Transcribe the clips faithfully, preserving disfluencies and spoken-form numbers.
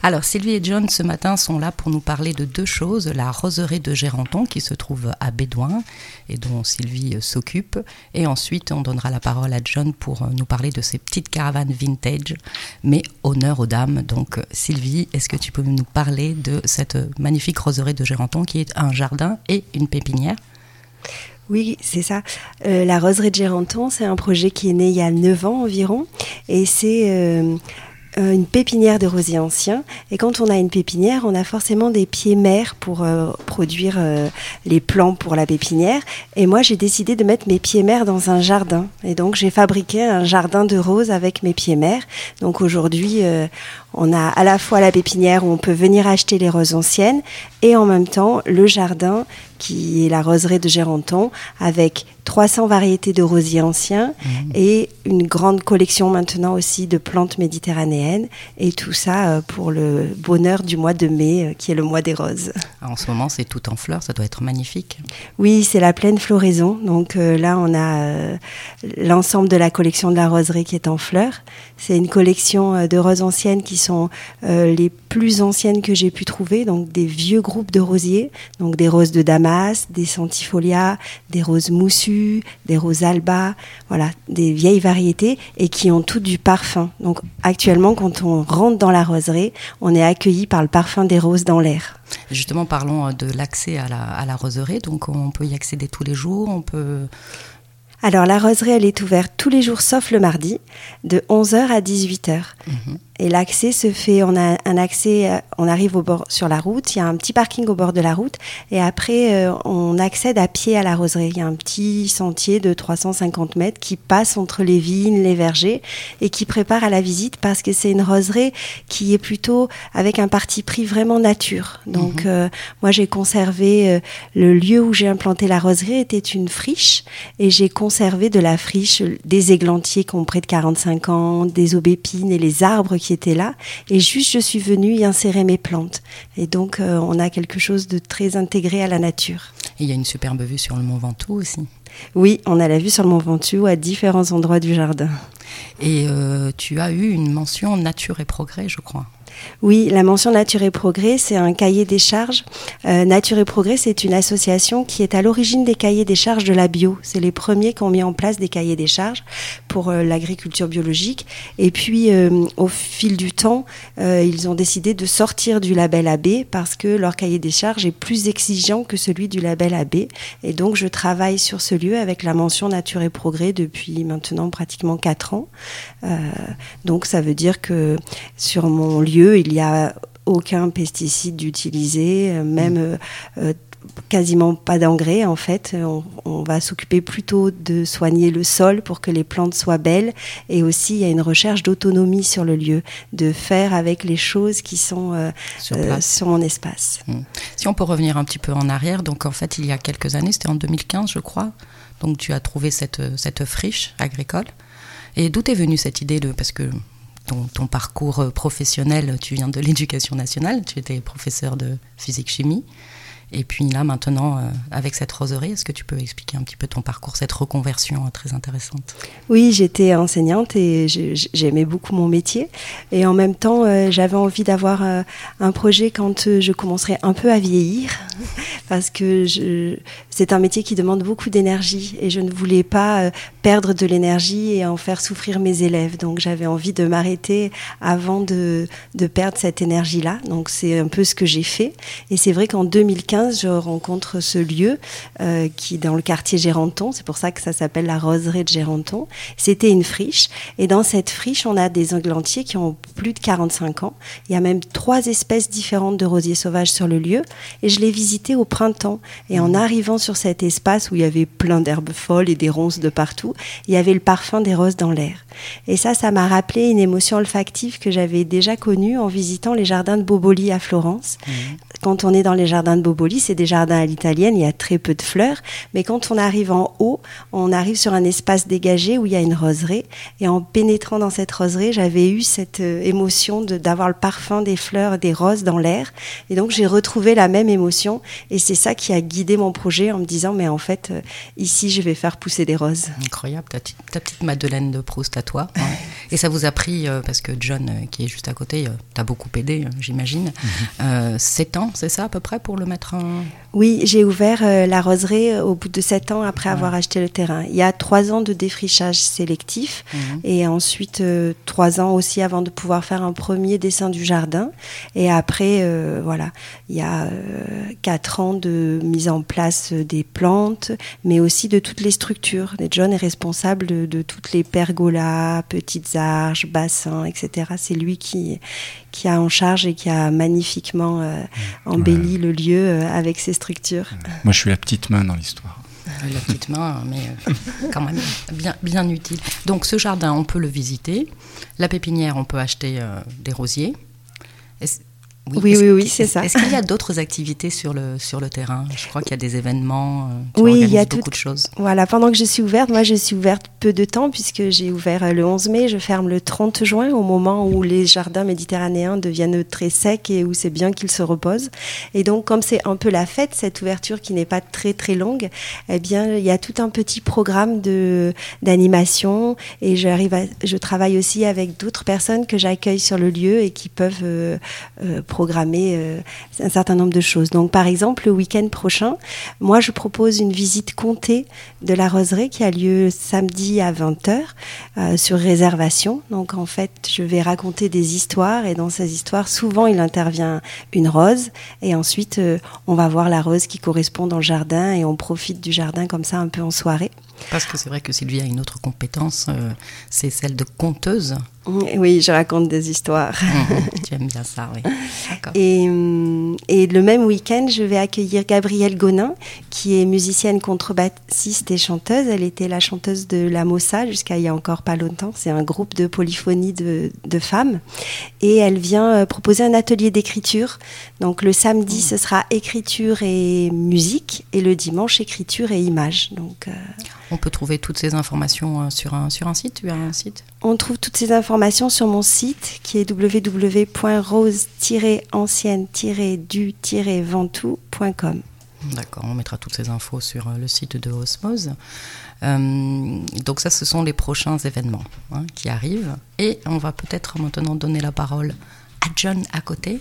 Alors Sylvie et John ce matin sont là pour nous parler de deux choses, la roseraie de Gérenton qui se trouve à Bédoin et dont Sylvie s'occupe, et ensuite on donnera la parole à John pour nous parler de ces petites caravanes vintage, mais honneur aux dames. Donc Sylvie, est-ce que tu peux nous parler de cette magnifique roseraie de Gérenton qui est un jardin et une pépinière ? Oui, c'est ça. Euh, la roseraie de Gérenton, c'est un projet qui est né il y a neuf ans environ, et c'est... Euh une pépinière de rosiers anciens. Et quand on a une pépinière, on a forcément des pieds mères pour euh, produire euh, les plants pour la pépinière. Et moi, j'ai décidé de mettre mes pieds mères dans un jardin. Et donc, j'ai fabriqué un jardin de roses avec mes pieds mères. Donc aujourd'hui, euh, on a à la fois la pépinière où on peut venir acheter les roses anciennes et en même temps le jardin qui est la roseraie de Gérenton avec trois cents variétés de rosiers anciens mmh. et une grande collection maintenant aussi de plantes méditerranéennes, et tout ça pour le bonheur du mois de mai qui est le mois des roses. En ce moment c'est tout en fleurs, ça doit être magnifique. Oui, c'est la pleine floraison, donc euh, là on a euh, l'ensemble de la collection de la roseraie qui est en fleurs. C'est une collection euh, de roses anciennes qui sont euh, les plus anciennes que j'ai pu trouver, donc des vieux groupes de rosiers, donc des roses de Damas, des centifolias, des roses moussues, des roses alba, voilà, des vieilles variétés et qui ont toutes du parfum. Donc actuellement, quand on rentre dans la roseraie, on est accueilli par le parfum des roses dans l'air. Justement, parlons de l'accès à la, à la roseraie, donc on peut y accéder tous les jours, on peut... Alors la roseraie, elle est ouverte tous les jours sauf le mardi, de onze heures à dix-huit heures. Mmh. Et l'accès se fait, on a un accès, on arrive au bord, sur la route, il y a un petit parking au bord de la route, et après euh, on accède à pied à la roseraie. Il y a un petit sentier de trois cent cinquante mètres qui passe entre les vignes, les vergers, et qui prépare à la visite parce que c'est une roseraie qui est plutôt avec un parti pris vraiment nature. Donc mmh. euh, moi j'ai conservé, euh, le lieu où j'ai implanté la roseraie était une friche, et j'ai conservé de la friche des églantiers qui ont près de quarante-cinq ans, des aubépines et les arbres qui étaient là, et juste je suis venue y insérer mes plantes, et donc euh, on a quelque chose de très intégré à la nature. Et il y a une superbe vue sur le Mont Ventoux aussi. Oui, on a la vue sur le Mont Ventoux à différents endroits du jardin. Et euh, tu as eu une mention Nature et Progrès, je crois. Oui, la mention Nature et Progrès, c'est un cahier des charges. Euh, Nature et Progrès, c'est une association qui est à l'origine des cahiers des charges de la bio. C'est les premiers qui ont mis en place des cahiers des charges pour euh, l'agriculture biologique. Et puis, euh, au fil du temps, euh, ils ont décidé de sortir du label A B parce que leur cahier des charges est plus exigeant que celui du label A B. Et donc, je travaille sur ce lieu avec la mention Nature et Progrès depuis maintenant pratiquement quatre ans. Euh, donc, ça veut dire que sur mon lieu, il n'y a aucun pesticide utilisé, même euh, euh, quasiment pas d'engrais en fait. On, on va s'occuper plutôt de soigner le sol pour que les plantes soient belles, et aussi il y a une recherche d'autonomie sur le lieu, de faire avec les choses qui sont euh, sur, euh, sur mon espace. Mmh. Si on peut revenir un petit peu en arrière, donc en fait il y a quelques années, c'était en deux mille quinze je crois, donc tu as trouvé cette, cette friche agricole. Et d'où est venue cette idée de, parce que Ton, ton parcours professionnel, tu viens de l'éducation nationale, tu étais professeur de physique-chimie, et puis là maintenant euh, avec cette roseraie, est-ce que tu peux expliquer un petit peu ton parcours, cette reconversion euh, très intéressante ? Oui, j'étais enseignante et je, j'aimais beaucoup mon métier, et en même temps euh, j'avais envie d'avoir euh, un projet quand euh, je commencerai un peu à vieillir, parce que je, c'est un métier qui demande beaucoup d'énergie et je ne voulais pas euh, perdre de l'énergie et en faire souffrir mes élèves. Donc j'avais envie de m'arrêter avant de, de perdre cette énergie-là. Donc c'est un peu ce que j'ai fait. Et c'est vrai qu'en deux mille quinze, je rencontre ce lieu euh, qui est dans le quartier Gérenton. C'est pour ça que ça s'appelle la roseraie de Gérenton. C'était une friche. Et dans cette friche, on a des églantiers qui ont plus de quarante-cinq ans. Il y a même trois espèces différentes de rosiers sauvages sur le lieu. Et je l'ai visité au printemps. Et en arrivant sur cet espace où il y avait plein d'herbes folles et des ronces de partout, il y avait le parfum des roses dans l'air. Et ça, ça m'a rappelé une émotion olfactive que j'avais déjà connue en visitant les jardins de Boboli à Florence. Mmh. quand on est dans les jardins de Boboli, c'est des jardins à l'italienne, il y a très peu de fleurs, mais quand on arrive en haut, on arrive sur un espace dégagé où il y a une roseraie, et en pénétrant dans cette roseraie, j'avais eu cette euh, émotion de, d'avoir le parfum des fleurs, des roses dans l'air, et donc j'ai retrouvé la même émotion, et c'est ça qui a guidé mon projet en me disant, mais en fait, euh, ici, je vais faire pousser des roses. Incroyable, ta, ta petite Madeleine de Proust à toi. Ouais. Et ça vous a pris, euh, parce que John, euh, qui est juste à côté, euh, t'a beaucoup aidé, euh, j'imagine, mm-hmm. euh, sept ans, c'est ça à peu près pour le mettre en... Oui, j'ai ouvert euh, la roseraie au bout de sept ans après ouais. avoir acheté le terrain. Il y a trois ans de défrichage sélectif mmh. et ensuite euh, trois ans aussi avant de pouvoir faire un premier dessin du jardin. Et après, euh, voilà, il y a euh, quatre ans de mise en place des plantes, mais aussi de toutes les structures. Et John est responsable de, de toutes les pergolas, petites arches, bassins, et cetera. C'est lui qui... qui a en charge et qui a magnifiquement euh, embelli ouais. le lieu euh, avec ses structures. Moi, je suis la petite main dans l'histoire. La petite main, mais euh, quand même bien, bien utile. Donc, ce jardin, on peut le visiter. La pépinière, on peut acheter euh, des rosiers. Est-ce... Oui, oui, oui, oui, c'est ça. Est-ce qu'il y a d'autres activités sur le, sur le terrain ? Je crois qu'il y a des événements, euh, tu oui, organises il y a beaucoup tout, de choses. Voilà, pendant que je suis ouverte, moi je suis ouverte peu de temps puisque j'ai ouvert le onze mai, je ferme le trente juin au moment où les jardins méditerranéens deviennent très secs et où c'est bien qu'ils se reposent. Et donc comme c'est un peu la fête, cette ouverture qui n'est pas très très longue, eh bien il y a tout un petit programme de, d'animation et j'arrive à, je travaille aussi avec d'autres personnes que j'accueille sur le lieu et qui peuvent euh, euh, programmer euh, un certain nombre de choses. Donc par exemple, le week-end prochain, moi je propose une visite comptée de la roseraie qui a lieu samedi à vingt heures euh, sur réservation. Donc en fait, je vais raconter des histoires et dans ces histoires, souvent il intervient une rose et ensuite euh, on va voir la rose qui correspond dans le jardin et on profite du jardin comme ça un peu en soirée. Parce que c'est vrai que Sylvie a une autre compétence, euh, c'est celle de conteuse. Oui, je raconte des histoires. Mmh, tu aimes bien ça, oui. D'accord. Et, et le même week-end, je vais accueillir Gabrielle Gonin, qui est musicienne, contrebassiste et chanteuse. Elle était la chanteuse de La Mossa jusqu'à il y a encore pas longtemps. C'est un groupe de polyphonie de, de femmes. Et elle vient proposer un atelier d'écriture. Donc le samedi, mmh. ce sera écriture et musique. Et le dimanche, écriture et images. Donc... Euh... On peut trouver toutes ces informations sur un, sur un site. Tu as un site ? On trouve toutes ces informations sur mon site qui est w w w point rose tiret ancienne tiret du tiret ventoux point com. D'accord, on mettra toutes ces infos sur le site de Osmose. Euh, donc ça, ce sont les prochains événements hein, qui arrivent. Et on va peut-être maintenant donner la parole à John à côté.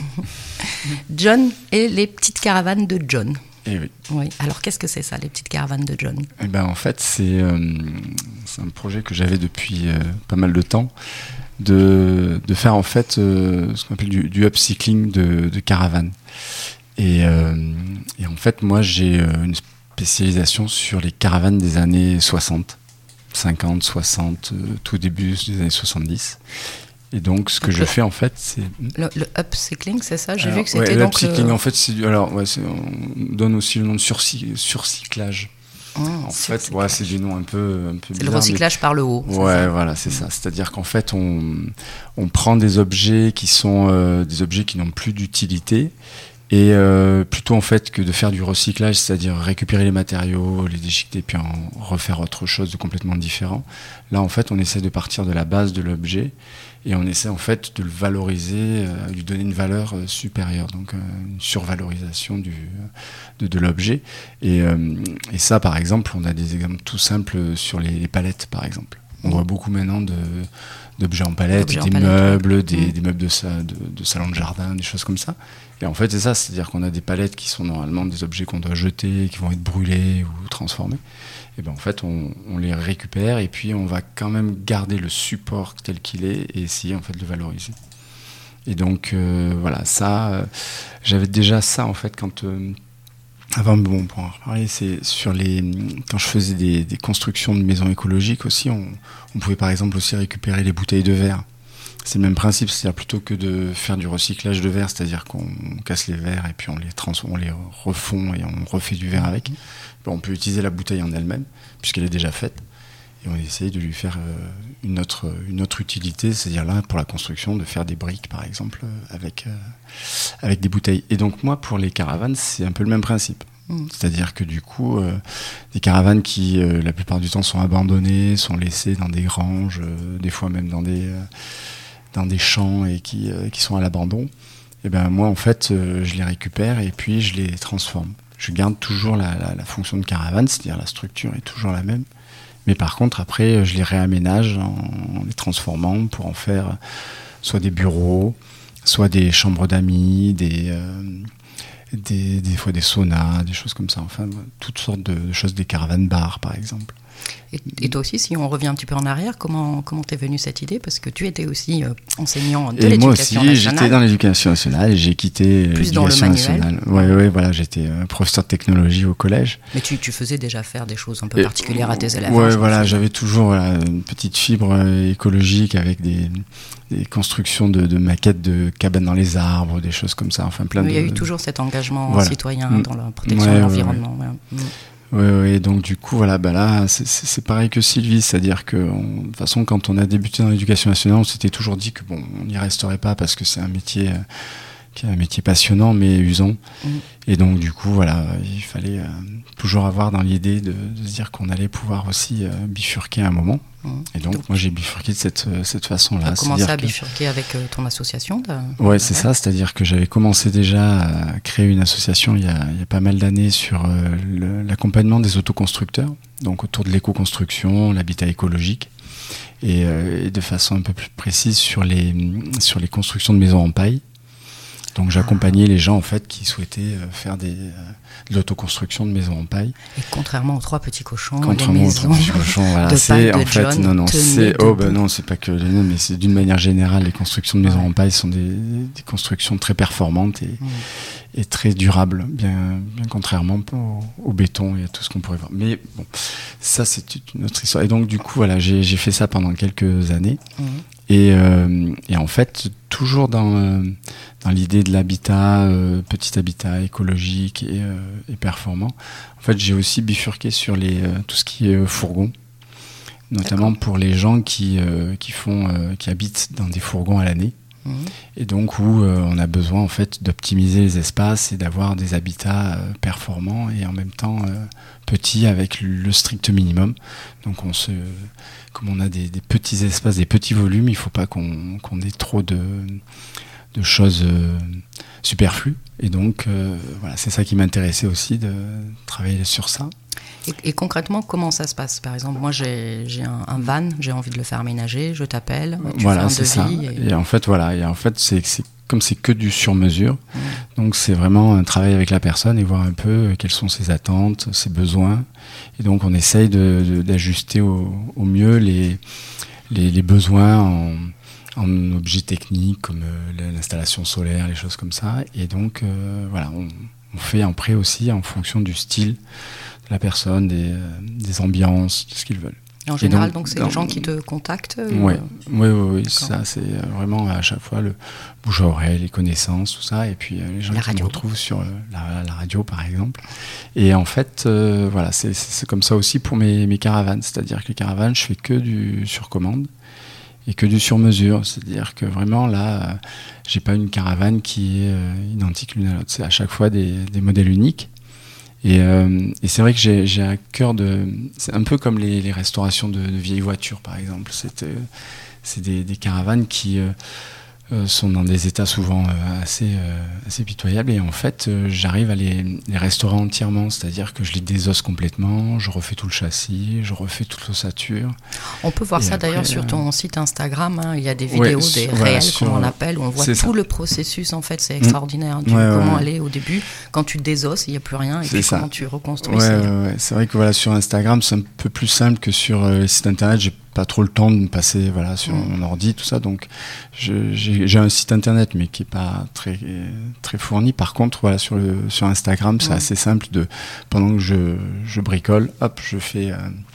John et les petites caravanes de John. Eh oui. Oui. Alors, qu'est-ce que c'est ça, les petites caravanes de John ? Eh ben, en fait, c'est, euh, c'est un projet que j'avais depuis euh, pas mal de temps, de, de faire en fait euh, ce qu'on appelle du, du upcycling de, de caravanes. Et, euh, et en fait, moi, j'ai euh, une spécialisation sur les caravanes des années soixante, cinquante, soixante, euh, tout début des années soixante-dix. Et donc, ce que donc je le, fais, en fait, c'est... Le, le upcycling, c'est ça ? J'ai alors, vu que c'était ouais, donc... L'upcycling, le... en fait, c'est... Alors, ouais, c'est, on donne aussi le nom de surcy, surcyclage. Oh, en fait, ouais, c'est des noms un peu, un peu c'est bizarres. Le recyclage mais... par le haut. Ouais, ça. Voilà, c'est mmh. ça. C'est-à-dire qu'en fait, on, on prend des objets qui sont euh, des objets qui n'ont plus d'utilité. Et euh, plutôt, en fait, que de faire du recyclage, c'est-à-dire récupérer les matériaux, les déchiqueter, puis en refaire autre chose de complètement différent. Là, en fait, on essaie de partir de la base de l'objet et on essaie, en fait, de le valoriser, euh, lui donner une valeur euh, supérieure, donc euh, une survalorisation du, de, de l'objet. Et, euh, et ça, par exemple, on a des exemples tout simples sur les, les palettes, par exemple. On voit beaucoup maintenant de, d'objets en palette, d'objets des en palette, meubles, ouais. des, mmh. des meubles de, sa, de, de salon de jardin, des choses comme ça. Et en fait, c'est ça, c'est-à-dire qu'on a des palettes qui sont normalement des objets qu'on doit jeter, qui vont être brûlés ou transformés. Et bien en fait, on, on les récupère et puis on va quand même garder le support tel qu'il est et essayer en fait de le valoriser. Et donc euh, voilà, ça, euh, j'avais déjà ça en fait quand... Euh, Avant, bon, pour en reparler, c'est sur les... Quand je faisais des, des constructions de maisons écologiques aussi, on, on pouvait par exemple aussi récupérer les bouteilles de verre. C'est le même principe, c'est-à-dire plutôt que de faire du recyclage de verre, c'est-à-dire qu'on casse les verres et puis on les, trans- on les refond et on refait du verre avec. Bon, on peut utiliser la bouteille en elle-même, puisqu'elle est déjà faite. et on essaye de lui faire euh, une autre une autre utilité, c'est-à-dire là pour la construction de faire des briques par exemple euh, avec euh, avec des bouteilles. Et donc moi pour les caravanes c'est un peu le même principe. Mmh. C'est-à-dire que du coup euh, des caravanes qui euh, la plupart du temps sont abandonnées, sont laissées dans des granges, euh, des fois même dans des euh, dans des champs et qui euh, qui sont à l'abandon. Et ben moi en fait euh, je les récupère et puis je les transforme. Je garde toujours la, la, la fonction de caravane, c'est-à-dire la structure est toujours la même. Mais par contre, après, je les réaménage en, en les transformant pour en faire soit des bureaux, soit des chambres d'amis, des, euh, des, des fois des saunas, des choses comme ça. Enfin, toutes sortes de, de choses, des caravanes bars, par exemple. Et, et toi aussi, si on revient un petit peu en arrière, comment comment t'es venue cette idée? Parce que tu étais aussi euh, enseignant de et l'éducation moi aussi, nationale. j'étais dans l'éducation nationale et j'ai quitté Plus dans l'éducation le manuel. nationale. Ouais, ouais, voilà, j'étais euh, professeur de technologie au collège. Mais tu, tu faisais déjà faire des choses un peu et particulières à tes élèves. Ouais, hein, voilà, j'avais toujours voilà, une petite fibre euh, écologique avec des, des constructions de, de maquettes de cabanes dans les arbres, des choses comme ça. Enfin, plein oui, de. Il y a eu toujours cet engagement voilà. citoyen mmh. dans la protection ouais, de l'environnement. Ouais, ouais. Ouais. Oui, oui, donc du coup, voilà, bah là, c'est, c'est pareil que Sylvie, c'est-à-dire que, on, de toute façon, quand on a débuté dans l'éducation nationale, on s'était toujours dit que bon, on n'y resterait pas parce que c'est un métier, euh, qui est un métier passionnant mais usant. Mmh. Et donc, du coup, voilà, il fallait euh, toujours avoir dans l'idée de, de se dire qu'on allait pouvoir aussi euh, bifurquer à un moment. Mmh. Et donc, donc, moi, j'ai bifurqué de cette, cette façon-là. Tu as commencé à bifurquer que... avec euh, ton association de... Ouais, c'est ça, c'est-à-dire que j'avais commencé déjà à créer une association il y a, il y a pas mal d'années sur euh, le, l'accompagnement des autoconstructeurs, donc autour de l'éco-construction, l'habitat écologique, et, euh, et de façon un peu plus précise sur les, sur les constructions de maisons en paille. Donc j'accompagnais ah. les gens en fait qui souhaitaient euh, faire des, euh, de l'autoconstruction de maisons en paille. Et contrairement aux trois petits cochons, contrairement les maisons aux trois petits cochons, voilà, de c'est en de fait John non non c'est oh ben non c'est pas que les noms, mais c'est d'une manière générale les constructions de maisons ouais. en paille sont des, des constructions très performantes et, mmh. et très durables, bien bien contrairement au, au béton et à tout ce qu'on pourrait voir. Mais bon, ça c'est une autre histoire. Et donc du coup voilà, j'ai j'ai fait ça pendant quelques années. Mmh. Et, euh, et en fait, toujours dans, euh, dans l'idée de l'habitat, euh, petit habitat écologique et, euh, et performant, en fait, j'ai aussi bifurqué sur les, euh, tout ce qui est euh, fourgon, notamment D'accord. pour les gens qui, euh, qui, font, euh, qui habitent dans des fourgons à l'année. Mmh. Et donc où euh, on a besoin en fait d'optimiser les espaces et d'avoir des habitats euh, performants et en même temps euh, petits avec le strict minimum. Donc on se, comme on a des, des petits espaces, des petits volumes, il ne faut pas qu'on, qu'on ait trop de, de choses euh, superflues. Et donc euh, voilà, c'est ça qui m'intéressait aussi de travailler sur ça. Et, et concrètement, comment ça se passe? Par exemple, moi j'ai, j'ai un, un van, j'ai envie de le faire aménager, je t'appelle, tu voilà, fais un c'est devis. Ça. Et... et en fait, voilà, et en fait, c'est, c'est comme c'est que du sur-mesure, mmh. donc c'est vraiment un travail avec la personne et voir un peu quelles sont ses attentes, ses besoins. Et donc on essaye de, de, d'ajuster au, au mieux les, les, les besoins en, en objets techniques comme euh, l'installation solaire, les choses comme ça. Et donc euh, voilà, on, on fait un prêt aussi en fonction du style de la personne, des, euh, des ambiances, de ce qu'ils veulent. En général, donc, donc c'est dans... les gens qui te contactent? Oui, oui, oui, oui ça c'est vraiment à chaque fois le bouche à oreille, les connaissances, tout ça, et puis euh, les gens la qui radio. me retrouvent sur euh, la, la radio par exemple. Et en fait, euh, voilà, c'est, c'est comme ça aussi pour mes, mes caravanes, c'est-à-dire que les caravanes, je fais que du sur commande et que du sur mesure, c'est-à-dire que vraiment là, euh, j'ai pas une caravane qui est euh, identique l'une à l'autre, c'est à chaque fois des, des modèles uniques. Et, euh, et c'est vrai que j'ai, j'ai à cœur de... C'est un peu comme les, les restaurations de, de vieilles voitures, par exemple. C'est, euh, c'est des, des caravanes qui euh, euh, sont dans des états souvent euh, assez, euh, assez pitoyables. Et en fait, euh, j'arrive à les, les restaurer entièrement. C'est-à-dire que je les désosse complètement, je refais tout le châssis, je refais toute l'ossature. On peut voir et ça après, d'ailleurs sur ton euh... site Instagram. Hein, il y a des vidéos, ouais, des voilà, réels, sur, comme on l'appelle, où on voit tout ça. Le processus. En fait, c'est extraordinaire. Tu, ouais, comment ouais. aller au début, quand tu désosses, il n'y a plus rien. Et c'est puis ça. comment tu reconstruis. Ouais, c'est... Ouais, ouais. c'est vrai que voilà, sur Instagram, c'est un peu plus simple que sur euh, les sites internet. J'ai pas trop le temps de me passer voilà, sur mmh. mon ordi, tout ça. Donc, je, j'ai, j'ai un site internet, mais qui est pas très, très fourni. Par contre, voilà, sur, le, sur Instagram, c'est mmh. assez simple. De, pendant que je, je bricole, hop, je fais euh,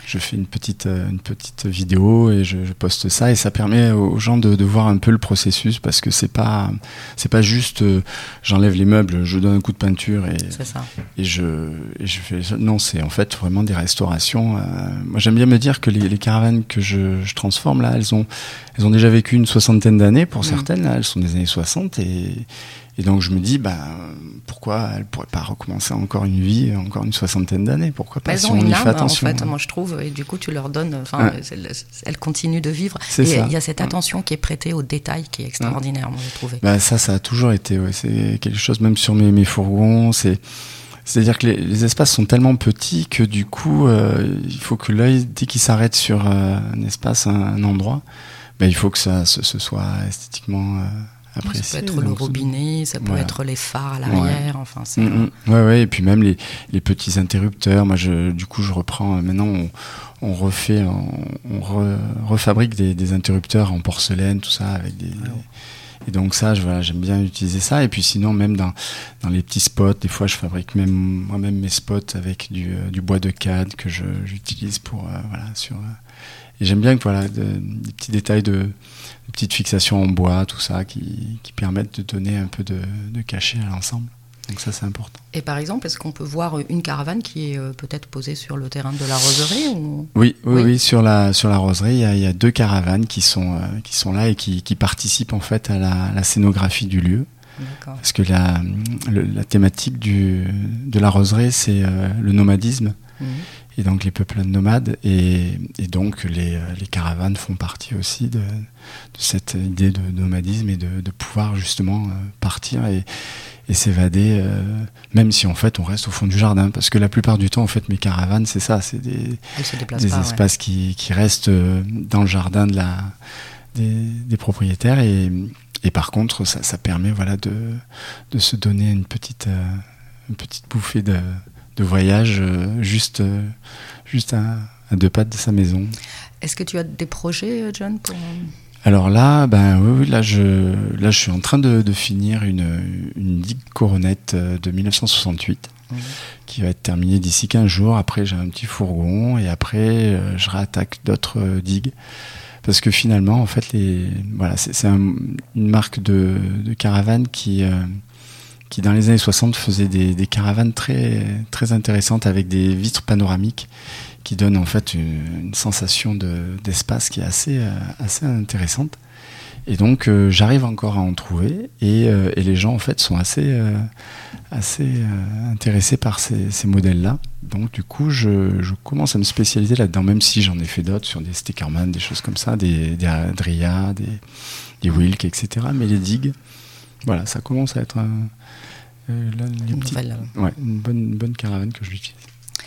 je fais une petite, une petite vidéo et je, je poste ça, et ça permet aux gens de, de voir un peu le processus, parce que c'est pas, c'est pas juste euh, j'enlève les meubles, je donne un coup de peinture et, c'est ça. et, je, et je fais. Non, c'est en fait vraiment des restaurations. Euh, moi, j'aime bien me dire que les, les caravanes que je, je transforme là, elles ont, elles ont déjà vécu une soixantaine d'années pour mmh. certaines. Là, elles sont des années soixante et Et donc je me dis, bah, pourquoi elle pourrait pas recommencer encore une vie, encore une soixantaine d'années? Pourquoi pas? Elles si ont on une y âme, fait attention. en fait, moi je trouve, et du coup tu leur donnes, enfin, ouais. elles, elles continuent de vivre. C'est et ça. il y a cette attention ouais. qui est prêtée aux détails qui est extraordinaire, ouais. moi j'ai trouvé. Bah, ça, ça a toujours été, ouais, c'est quelque chose, même sur mes, mes fourgons, c'est. C'est-à-dire que les, les espaces sont tellement petits que du coup, euh, il faut que l'œil, dès qu'il s'arrête sur euh, un espace, un, un endroit, bah, il faut que ça ce, ce soit esthétiquement euh, apprécié. Ça peut être le robinet, ça peut voilà. être les phares à l'arrière, ouais. enfin c'est... Mmh, mmh. Ouais, ouais, et puis même les, les petits interrupteurs. Moi, je, du coup, je reprends, maintenant, on, on refait, on, on re, refabrique des, des interrupteurs en porcelaine, tout ça, avec des... Ouais. Et donc ça, je, voilà, j'aime bien utiliser ça. Et puis sinon, même dans, dans les petits spots, des fois, je fabrique même moi-même mes spots avec du, euh, du bois de cad que je, j'utilise pour euh, voilà sur. Euh, et j'aime bien que voilà de, des petits détails de, de petites fixations en bois, tout ça, qui, qui permettent de donner un peu de, de cachet à l'ensemble. Donc ça, c'est important. Et par exemple, est-ce qu'on peut voir une caravane qui est euh, peut-être posée sur le terrain de la Roseraie ou... oui, oui, oui, oui, sur la sur la Roseraie, il y a, il y a deux caravanes qui sont euh, qui sont là et qui, qui participent en fait à la, la scénographie du lieu. D'accord. Parce que la le, la thématique du de la Roseraie, c'est euh, le nomadisme. Mmh. Et donc les peuples nomades, et, et donc les, les caravanes font partie aussi de, de cette idée de nomadisme et de, de pouvoir justement euh, partir et, et s'évader, euh, même si en fait on reste au fond du jardin, parce que la plupart du temps en fait mes caravanes c'est ça, c'est des, des pas, espaces ouais. qui, qui restent dans le jardin de la, des, des propriétaires, et, et par contre ça, ça permet voilà, de, de se donner une petite, euh, une petite bouffée de de voyage euh, juste, euh, juste à, à deux pattes de sa maison. Est-ce que tu as des projets, John, pour... Alors là, ben, oui, oui, là, je, là, je suis en train de, de finir une, une digue coronette de dix-neuf cent soixante-huit mmh. qui va être terminée d'ici quinze jours. Après, j'ai un petit fourgon et après, euh, je réattaque d'autres euh, digues. Parce que finalement, en fait, les, voilà, c'est, c'est un, une marque de, de caravane qui... Euh, qui dans les années soixante faisait des, des caravanes très, très intéressantes avec des vitres panoramiques qui donnent en fait une, une sensation de, d'espace qui est assez, euh, assez intéressante. Et donc euh, j'arrive encore à en trouver et, euh, et les gens en fait sont assez, euh, assez euh, intéressés par ces, ces modèles-là. Donc du coup je, je commence à me spécialiser là-dedans, même si j'en ai fait d'autres sur des Stickerman, des choses comme ça, des, des Adria, des, des Wilk, et cetera. Mais les digues, voilà, ça commence à être un, euh, là, les une, petits, nouvelle... ouais, une, bonne, une bonne caravane que je l'utilise.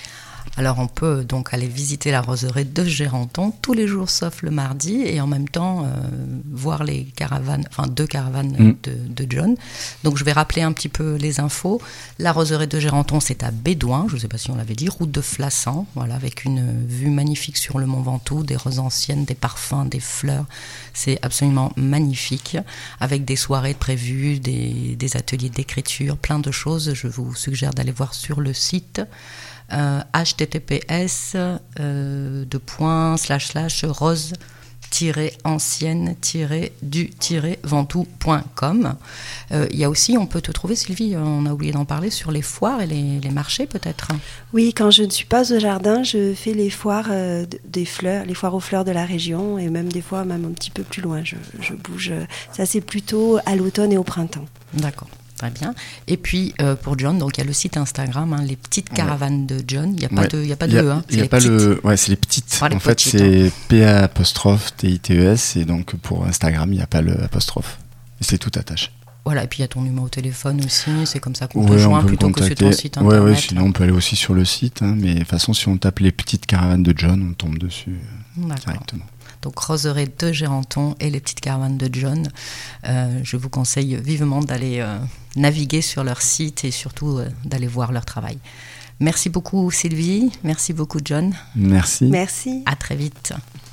Alors on peut donc aller visiter la Roseraie de Géranton tous les jours sauf le mardi et en même temps euh, voir les caravanes, enfin deux caravanes mmh. de, de John. Donc je vais rappeler un petit peu les infos. La Roseraie de Géranton, c'est à Bédouin, je ne sais pas si on l'avait dit, route de Flassan, voilà, avec une vue magnifique sur le Mont Ventoux, des roses anciennes, des parfums, des fleurs. C'est absolument magnifique, avec des soirées prévues, des, des ateliers d'écriture, plein de choses. Je vous suggère d'aller voir sur le site. Euh, H T T P S euh, de point slash slash rose ancienne du ventoux point com. Il y a aussi, on peut te trouver, Sylvie, on a oublié d'en parler, sur les foires et les, les marchés peut-être. Oui, quand je ne suis pas au jardin, je fais les foires euh, des fleurs, les foires aux fleurs de la région et même des fois même un petit peu plus loin. Je, je bouge. Ça c'est plutôt à l'automne et au printemps. D'accord. Très bien. Et puis euh, pour John, donc il y a le site Instagram, hein, les petites caravanes ouais. de John. Il n'y a pas ouais. de, il y a pas de E, hein. Il n'y a pas le, ouais, c'est les petites. En fait, petites, c'est hein. P A apostrophe T I T E S et donc pour Instagram, il n'y a pas le apostrophe. Et c'est tout attaché. Voilà, et puis il y a ton numéro de téléphone aussi. C'est comme ça qu'on ouais, te joint plutôt contacter. que sur ton site internet. Ouais, ouais, sinon on peut aller aussi sur le site, hein, mais de toute façon, si on tape les petites caravanes de John, on tombe dessus euh, directement. Donc Roseraie de Géranton et les petites caravanes de John. Euh, je vous conseille vivement d'aller euh, naviguer sur leur site et surtout euh, d'aller voir leur travail. Merci beaucoup Sylvie, merci beaucoup John. Merci. Merci. À très vite.